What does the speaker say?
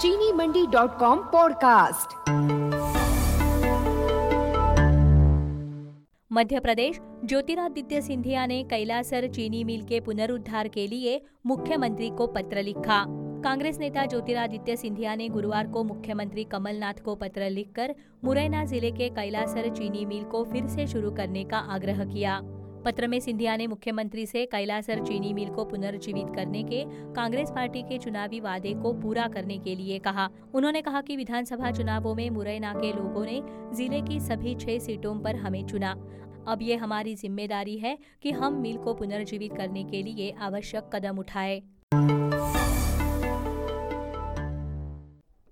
चीनीमंडी.com podcast. Madhya Pradesh. Jyotiraditya Scindia ने कैलासर चीनी मिल के पुनरुद्धार के लिए मुख्यमंत्री को पत्र लिखा। कांग्रेस नेता ज्योतिरादित्य सिंधिया ने गुरुवार को मुख्यमंत्री कमलनाथ को पत्र लिखकर मुरैना जिले के कैलासर चीनी मिल को फिर से शुरू करने का आग्रह किया। पत्र में सिंधिया ने मुख्यमंत्री से कैलासर चीनी मिल को पुनर्जीवित करने के कांग्रेस पार्टी के चुनावी वादे को पूरा करने के लिए कहा। उन्होंने कहा कि विधानसभा चुनावों में मुरैना के लोगों ने जिले की सभी 6 सीटों पर हमें चुना। अब ये हमारी जिम्मेदारी है कि हम मिल को पुनर्जीवित करने के लिए आवश्यक कदम उठाएं।